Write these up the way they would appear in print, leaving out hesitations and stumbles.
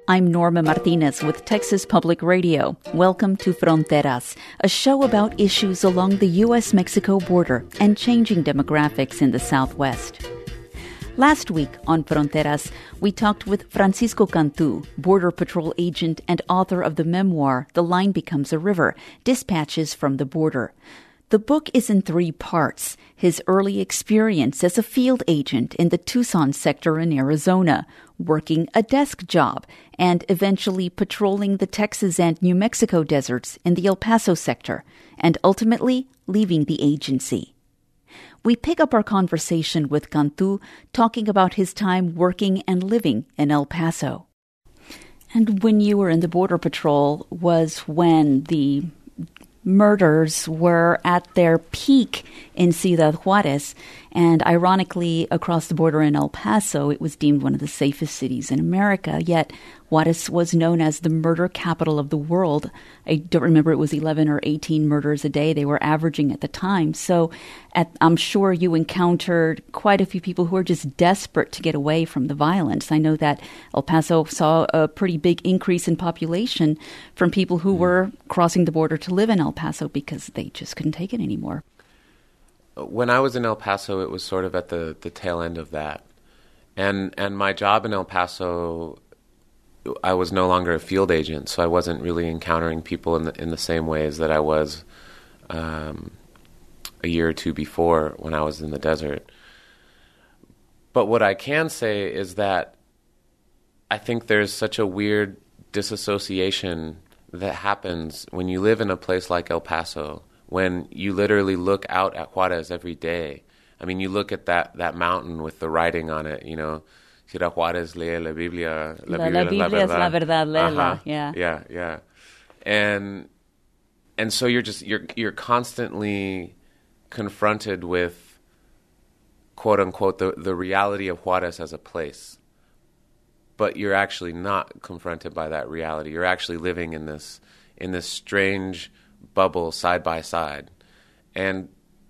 I'm Norma Martinez with Texas Public Radio. Welcome to Fronteras, a show about issues along the U.S.-Mexico border and changing demographics in the Southwest. Last week on Fronteras, we talked with Francisco Cantu, Border Patrol agent and author of the memoir, The Line Becomes a River, Dispatches from the Border. The book is in 3 parts: his early experience as a field agent in the Tucson sector in Arizona, working a desk job, and eventually patrolling the Texas and New Mexico deserts in the El Paso sector, and ultimately leaving the agency. We pick up our conversation with Cantu talking about his time working and living in El Paso. And when you were in the Border Patrol was when the murders were at their peak in Ciudad Juarez, and ironically, across the border in El Paso, it was deemed one of the safest cities in America, yet Juarez was known as the murder capital of the world. I don't remember, it was 11 or 18 murders a day they were averaging at the time. So I'm sure you encountered quite a few people who are just desperate to get away from the violence. I know that El Paso saw a pretty big increase in population from people who were crossing the border to live in El Paso because they just couldn't take it anymore. When I was in El Paso, it was sort of at the tail end of that. And my job in El Paso, I was no longer a field agent, so I wasn't really encountering people in the same ways that I was a year or two before when I was in the desert. But what I can say is that I think there's such a weird disassociation that happens when you live in a place like El Paso, when you literally look out at Juarez every day. I mean, you look at that mountain with the writing on it, you know, Ciudad Juárez, lee la Biblia. La Biblia es la verdad, léela. Yeah. Yeah. And so you're constantly confronted with, quote unquote, the reality of Juarez as a place. But you're actually not confronted by that reality. You're actually living in this strange bubble side by side. And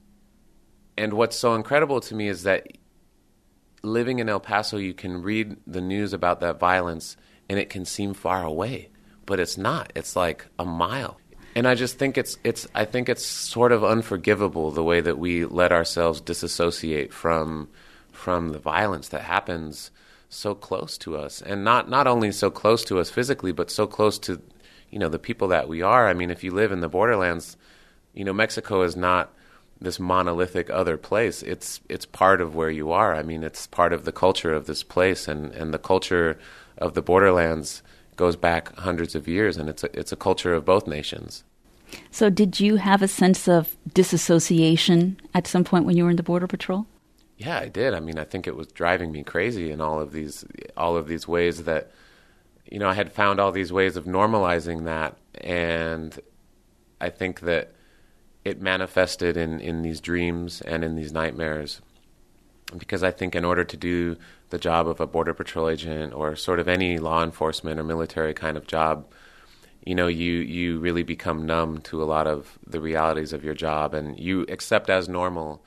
what's so incredible to me is that living in El Paso, you can read the news about that violence and it can seem far away, but it's not. It's like a mile. And I just think it's sort of unforgivable the way that we let ourselves disassociate from the violence that happens so close to us, and not only so close to us physically, but so close to, you know, the people that we are. I mean, if you live in the borderlands, you know, Mexico is not this monolithic other place. It's part of where you are. I mean, it's part of the culture of this place, and the culture of the borderlands goes back hundreds of years, and it's a culture of both nations. So did you have a sense of disassociation at some point when you were in the Border Patrol? Yeah, I did. I mean, I think it was driving me crazy in all of these ways that, you know, I had found all these ways of normalizing that, and I think that it manifested in these dreams and in these nightmares. Because I think in order to do the job of a Border Patrol agent or sort of any law enforcement or military kind of job, you know, you really become numb to a lot of the realities of your job, and you accept as normal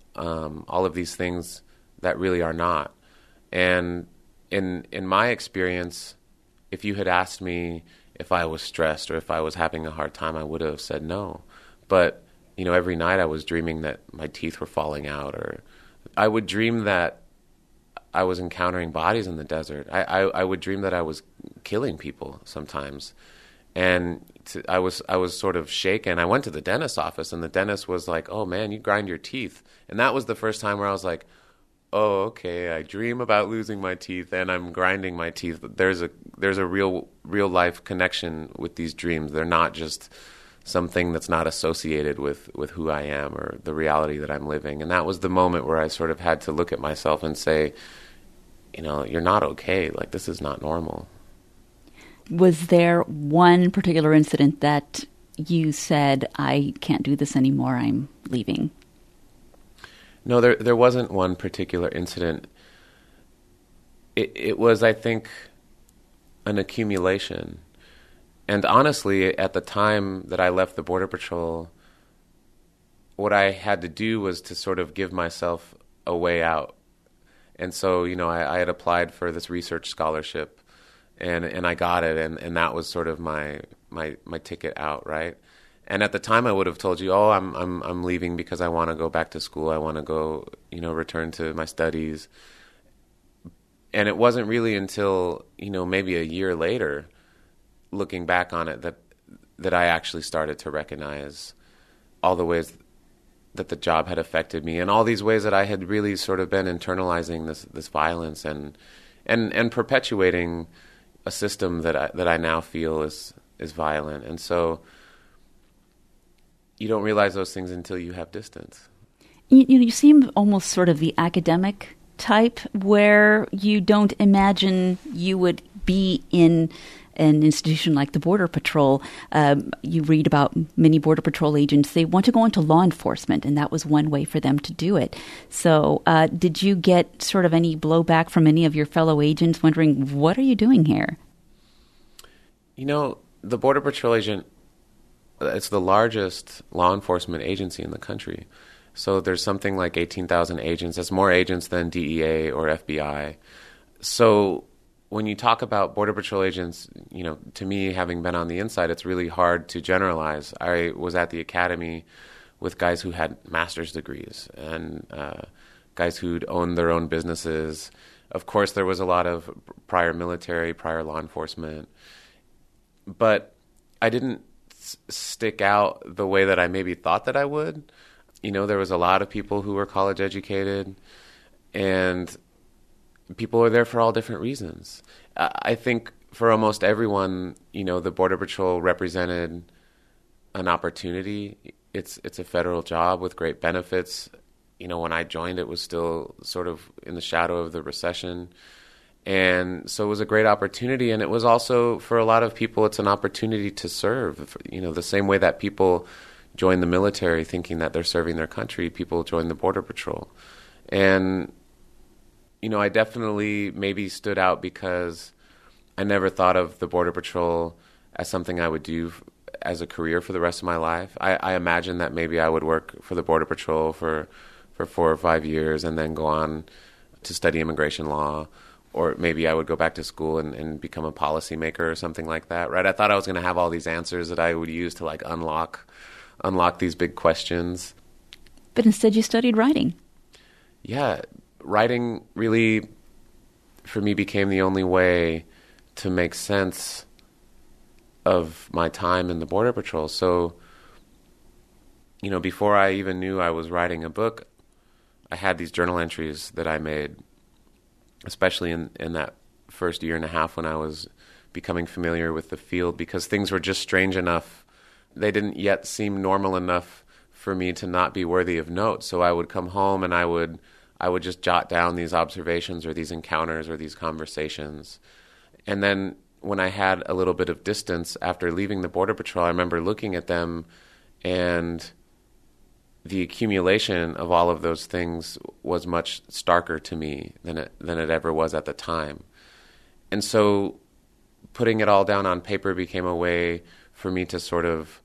all of these things that really are not. And in my experience, if you had asked me if I was stressed or if I was having a hard time, I would have said no. But, you know, every night I was dreaming that my teeth were falling out, or I would dream that I was encountering bodies in the desert. I would dream that I was killing people sometimes. And I was sort of shaken. I went to the dentist's office, and the dentist was like, "Oh man, you grind your teeth." And that was the first time where I was like, "Oh, okay, I dream about losing my teeth and I'm grinding my teeth." There's a real life connection with these dreams. They're not just something that's not associated with who I am or the reality that I'm living. And that was the moment where I sort of had to look at myself and say, you know, you're not okay. Like, this is not normal. Was there one particular incident that you said, I can't do this anymore, I'm leaving? No, there wasn't one particular incident. It was, I think, an accumulation. And honestly, at the time that I left the Border Patrol, what I had to do was to sort of give myself a way out. And so, you know, I had applied for this research scholarship, and I got it, and that was sort of my ticket out, right? And at the time, I would have told you, "Oh, I'm leaving because I want to go back to school. I want to go, return to my studies." And it wasn't really until maybe a year later, looking back on it, that I actually started to recognize all the ways that the job had affected me, and all these ways that I had really sort of been internalizing this violence and perpetuating a system that I now feel is violent. And so you don't realize those things until you have distance. You seem almost sort of the academic type, where you don't imagine you would be in an institution like the Border Patrol. You read about many Border Patrol agents, they want to go into law enforcement, and that was one way for them to do it. So did you get sort of any blowback from any of your fellow agents wondering, what are you doing here? The Border Patrol agent, it's the largest law enforcement agency in the country. So there's something like 18,000 agents. That's more agents than DEA or FBI. So when you talk about Border Patrol agents, to me, having been on the inside, it's really hard to generalize. I was at the academy with guys who had master's degrees and guys who'd owned their own businesses. Of course, there was a lot of prior military, prior law enforcement. But I didn't stick out the way that I maybe thought that I would. There was a lot of people who were college educated, and people are there for all different reasons. I think for almost everyone, the Border Patrol represented an opportunity. It's a federal job with great benefits. When I joined, it was still sort of in the shadow of the recession. And so it was a great opportunity. And it was also, for a lot of people, it's an opportunity to serve. The same way that people join the military thinking that they're serving their country, people join the Border Patrol. And I definitely maybe stood out because I never thought of the Border Patrol as something I would do as a career for the rest of my life. I imagined that maybe I would work for the Border Patrol for 4 or 5 years and then go on to study immigration law, or maybe I would go back to school and become a policymaker or something like that, right? I thought I was going to have all these answers that I would use to unlock these big questions. But instead you studied writing. Yeah. Writing really, for me, became the only way to make sense of my time in the Border Patrol. So, before I even knew I was writing a book, I had these journal entries that I made, especially in that first year and a half when I was becoming familiar with the field, because things were just strange enough. They didn't yet seem normal enough for me to not be worthy of note. So I would come home and I would just jot down these observations or these encounters or these conversations. And then when I had a little bit of distance after leaving the Border Patrol, I remember looking at them, and the accumulation of all of those things was much starker to me than it ever was at the time. And so putting it all down on paper became a way for me to sort of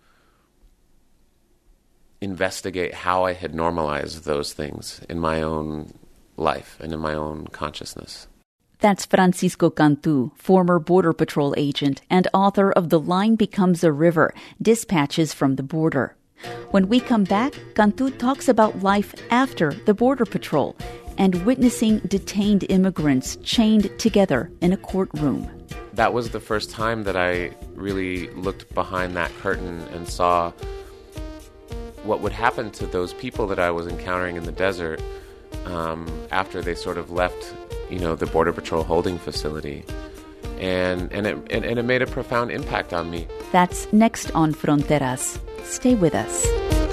investigate how I had normalized those things in my own life and in my own consciousness. That's Francisco Cantu, former Border Patrol agent and author of The Line Becomes a River, Dispatches from the Border. When we come back, Cantu talks about life after the Border Patrol and witnessing detained immigrants chained together in a courtroom. That was the first time that I really looked behind that curtain and saw what would happen to those people that I was encountering in the desert after they sort of left, the Border Patrol holding facility. And it made a profound impact on me. That's next on Fronteras. Stay with us.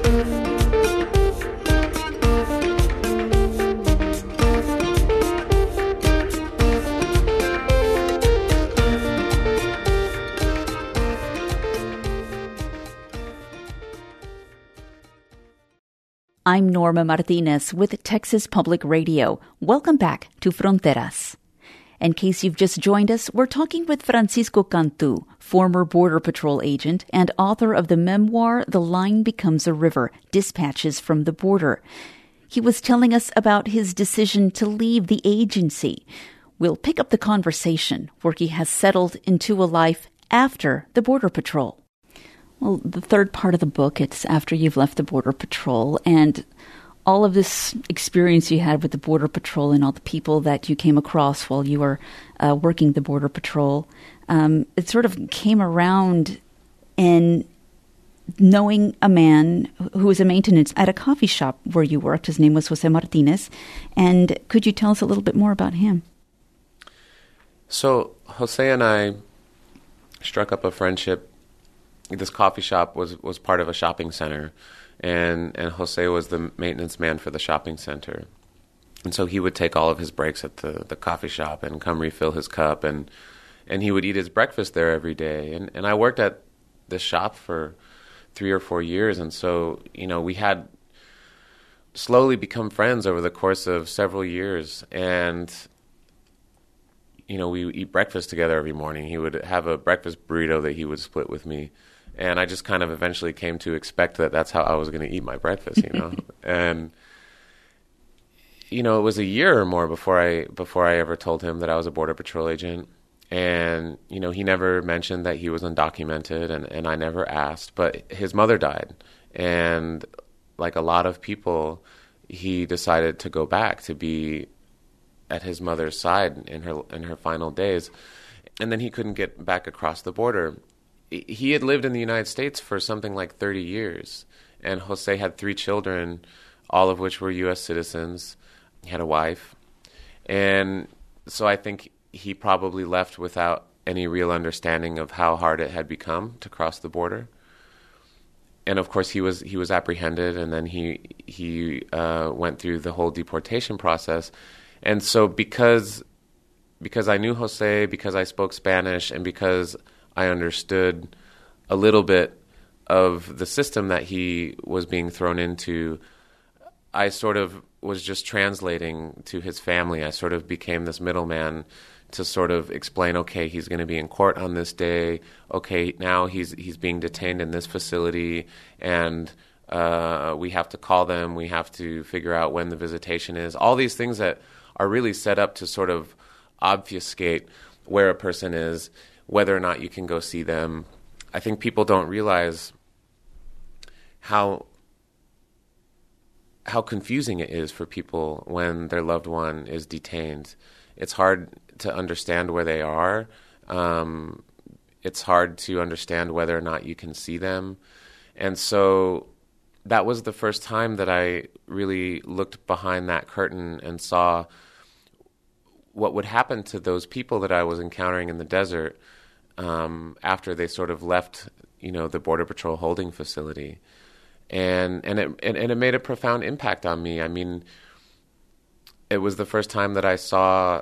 I'm Norma Martinez with Texas Public Radio. Welcome back to Fronteras. In case you've just joined us, we're talking with Francisco Cantu, former Border Patrol agent and author of the memoir The Line Becomes a River, Dispatches from the Border. He was telling us about his decision to leave the agency. We'll pick up the conversation where he has settled into a life after the Border Patrol. Well, the third part of the book, it's after you've left the Border Patrol, and all of this experience you had with the Border Patrol and all the people that you came across while you were working the Border Patrol, it sort of came around in knowing a man who was a maintenance at a coffee shop where you worked. His name was Jose Martinez. And could you tell us a little bit more about him? So Jose and I struck up a friendship. This coffee shop was part of a shopping center, and Jose was the maintenance man for the shopping center. And so he would take all of his breaks at the coffee shop and come refill his cup, and he would eat his breakfast there every day. And I worked at this shop for 3 or 4 years, and so, we had slowly become friends over the course of several years. And we would eat breakfast together every morning. He would have a breakfast burrito that he would split with me. And I just kind of eventually came to expect that that's how I was going to eat my breakfast, And, it was a year or more before I ever told him that I was a Border Patrol agent. And, he never mentioned that he was undocumented, and I never asked. But his mother died. And like a lot of people, he decided to go back to be at his mother's side in her final days. And then he couldn't get back across the border. He had lived in the United States for something like 30 years. And Jose had 3 children, all of which were U.S. citizens. He had a wife. And so I think he probably left without any real understanding of how hard it had become to cross the border. And of course, he was apprehended, and then he went through the whole deportation process. And so because I knew Jose, because I spoke Spanish, and because I understood a little bit of the system that he was being thrown into, I sort of was just translating to his family. I sort of became this middleman to sort of explain, okay, he's going to be in court on this day. Okay, now he's being detained in this facility, and we have to call them. We have to figure out when the visitation is. All these things that are really set up to sort of obfuscate where a person is, whether or not you can go see them. I think people don't realize how confusing it is for people when their loved one is detained. It's hard to understand where they are. It's hard to understand whether or not you can see them. And so that was the first time that I really looked behind that curtain and saw what would happen to those people that I was encountering in the desert after they sort of left, the Border Patrol holding facility. And it made a profound impact on me. I mean, it was the first time that I saw,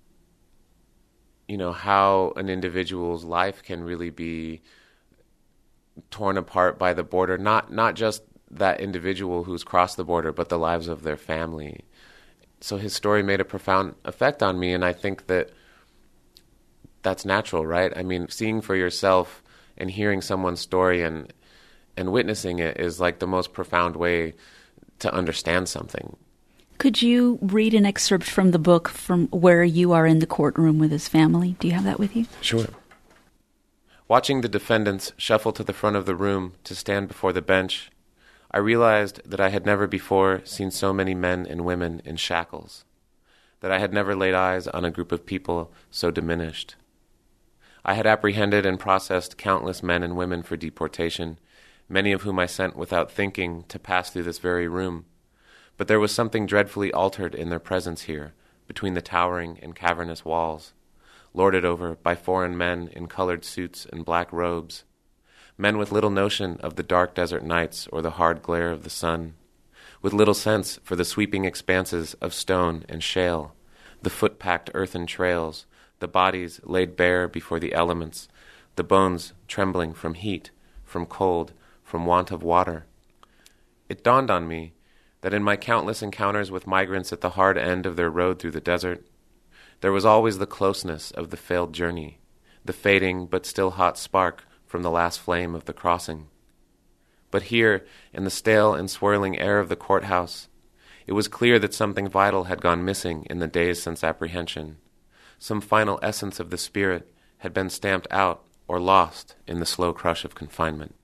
how an individual's life can really be torn apart by the border. Not just that individual who's crossed the border, but the lives of their family. So his story made a profound effect on me, and I think that that's natural, right? I mean, seeing for yourself and hearing someone's story and witnessing it is like the most profound way to understand something. Could you read an excerpt from the book from where you are in the courtroom with his family? Do you have that with you? Sure. Watching the defendants shuffle to the front of the room to stand before the bench, I realized that I had never before seen so many men and women in shackles, that I had never laid eyes on a group of people so diminished. I had apprehended and processed countless men and women for deportation, many of whom I sent without thinking to pass through this very room. But there was something dreadfully altered in their presence here, between the towering and cavernous walls, lorded over by foreign men in colored suits and black robes, men with little notion of the dark desert nights or the hard glare of the sun, with little sense for the sweeping expanses of stone and shale, the foot-packed earthen trails, the bodies laid bare before the elements, the bones trembling from heat, from cold, from want of water. It dawned on me that in my countless encounters with migrants at the hard end of their road through the desert, there was always the closeness of the failed journey, the fading but still hot spark from the last flame of the crossing. But here, in the stale and swirling air of the courthouse, it was clear that something vital had gone missing in the days since apprehension, some final essence of the spirit had been stamped out or lost in the slow crush of confinement.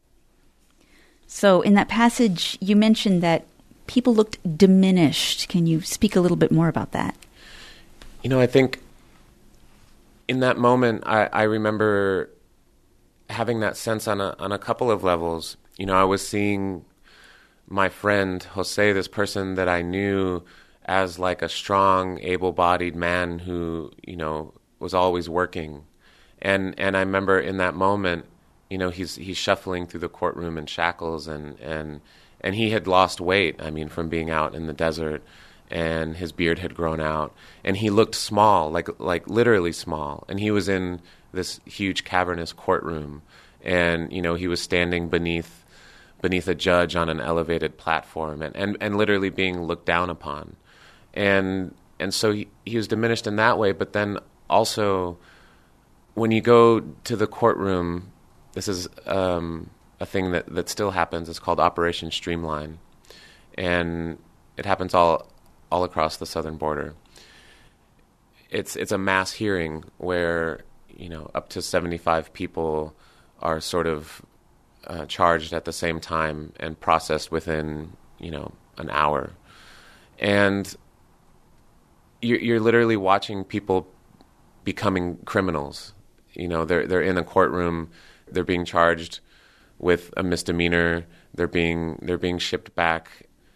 So in that passage, you mentioned that people looked diminished. Can you speak a little bit more about that? I think in that moment, I remember having that sense on a couple of levels. I was seeing my friend Jose, this person that I knew as like a strong, able-bodied man who, was always working. And I remember in that moment, he's shuffling through the courtroom in shackles and he had lost weight, from being out in the desert, and his beard had grown out, and he looked small, like literally small. And he was in this huge cavernous courtroom, and, he was standing beneath a judge on an elevated platform and literally being looked down upon. And so he was diminished in that way, but then also when you go to the courtroom, this is a thing that still happens. It's called Operation Streamline, and it happens all across the southern border. It's a mass hearing where up to 75 people are sort of charged at the same time and processed within an hour, and you're literally watching people becoming criminals. They're in a courtroom. They're being charged with a misdemeanor. They're being shipped back.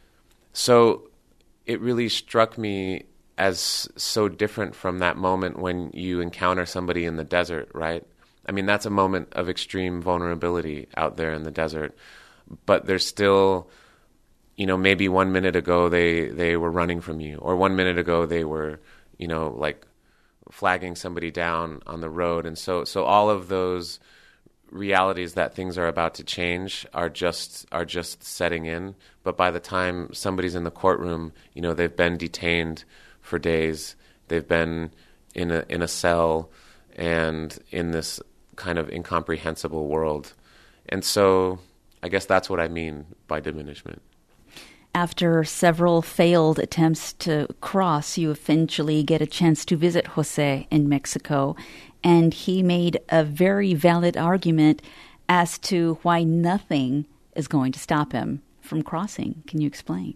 So it really struck me as so different from that moment when you encounter somebody in the desert, right? That's a moment of extreme vulnerability out there in the desert. But there's still, maybe 1 minute ago they were running from you, or 1 minute ago they were, like flagging somebody down on the road. And so all of those realities that things are about to change are just setting in. But by the time somebody's in the courtroom, they've been detained for days. They've been in a cell and in this kind of incomprehensible world. And so I guess that's what I mean by diminishment. After several failed attempts to cross, you eventually get a chance to visit Jose in Mexico, and he made a very valid argument as to why nothing is going to stop him from crossing. Can you explain?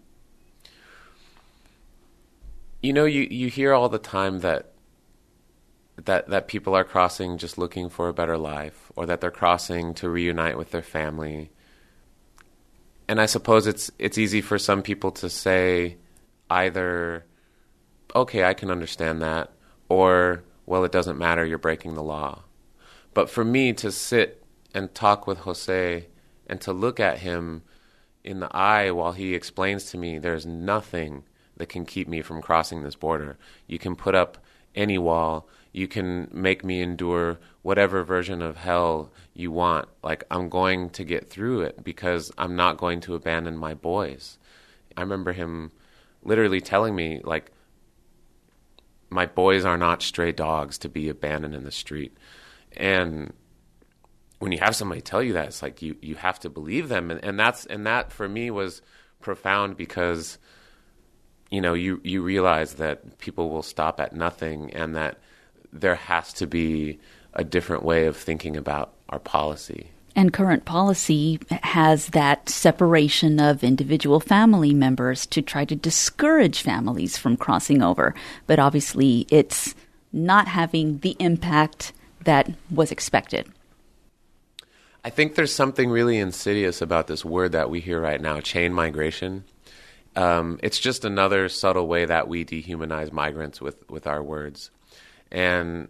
You hear all the time that people are crossing just looking for a better life, or that they're crossing to reunite with their family. And I suppose it's easy for some people to say either, okay, I can understand that, or, well, it doesn't matter, you're breaking the law. But for me to sit and talk with Jose and to look at him in the eye while he explains to me there's nothing that can keep me from crossing this border. You can put up any wall. You can make me endure whatever version of hell you want. Like, I'm going to get through it because I'm not going to abandon my boys. I remember him literally telling me, like, my boys are not stray dogs to be abandoned in the street. And when you have somebody tell you that, it's like you have to believe them. And that for me was profound because, you realize that people will stop at nothing, and that there has to be a different way of thinking about our policy. And current policy has that separation of individual family members to try to discourage families from crossing over. But obviously, it's not having the impact that was expected. I think there's something really insidious about this word that we hear right now, chain migration. It's just another subtle way that we dehumanize migrants with our words. And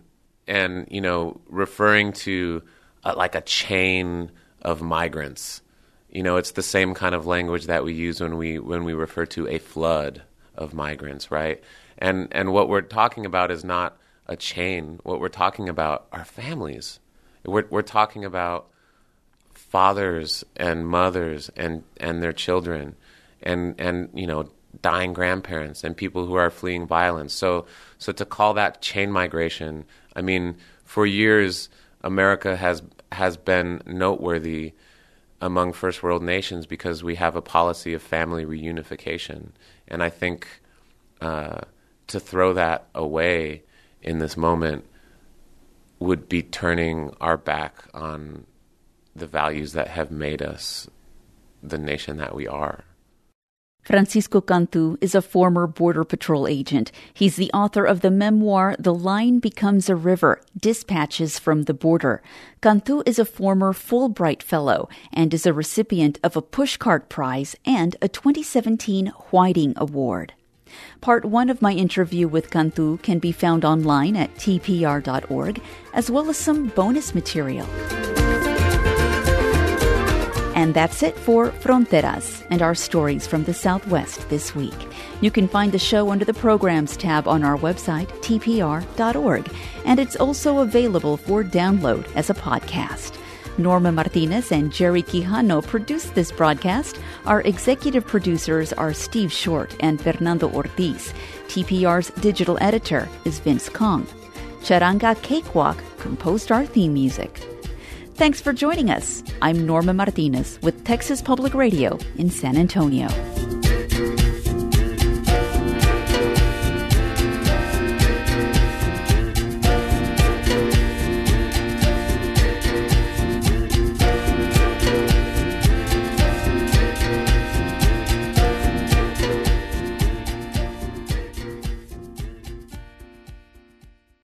referring to like a chain of migrants, it's the same kind of language that we use when we refer to a flood of migrants, right? And what we're talking about is not a chain. What we're talking about are families. We're talking about fathers and mothers and their children, and dying grandparents and people who are fleeing violence. So to call that chain migration, for years America has been noteworthy among first world nations because we have a policy of family reunification. And I think to throw that away in this moment would be turning our back on the values that have made us the nation that we are. Francisco Cantu is a former Border Patrol agent. He's the author of the memoir, The Line Becomes a River, Dispatches from the Border. Cantu is a former Fulbright Fellow and is a recipient of a Pushcart Prize and a 2017 Whiting Award. Part 1 of my interview with Cantu can be found online at tpr.org, as well as some bonus material. And that's it for Fronteras and our stories from the Southwest this week. You can find the show under the Programs tab on our website, tpr.org, and it's also available for download as a podcast. Norma Martinez and Jerry Quijano produced this broadcast. Our executive producers are Steve Short and Fernando Ortiz. TPR's digital editor is Vince Kong. Charanga Cakewalk composed our theme music. Thanks for joining us. I'm Norma Martinez with Texas Public Radio in San Antonio.